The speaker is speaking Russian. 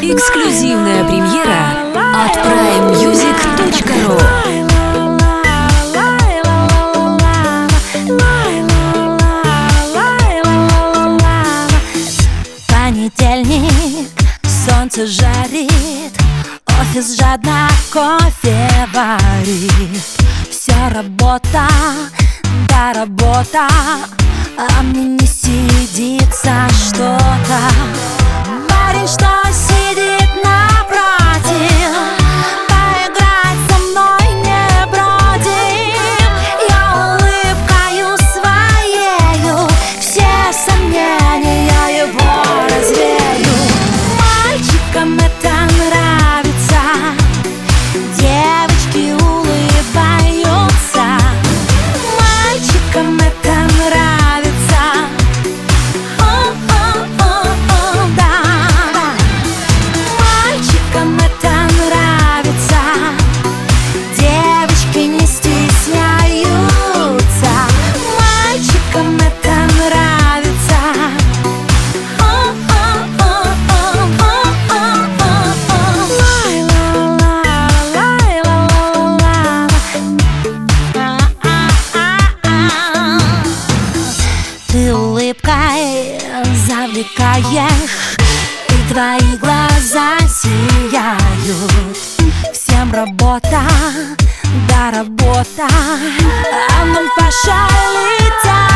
Эксклюзивная премьера от primemusic.ru. Понедельник, солнце жарит, офис жадно кофе варит. Все работа, да работа, а мне не сидится что-то. Парень, что сидит напротив, поиграть со мной не против. Я улыбкою своею все сомнения его развею. Мальчикам это нравится, девочки улыбаются. Мальчикам это нравится, да. Мальчикам это нравится, девочки не стесняются. Мальчикам это нравится, ты улыбкой завлекаешь, и твои глаза сияют. Всем работа, да работа, а ну пошли летать.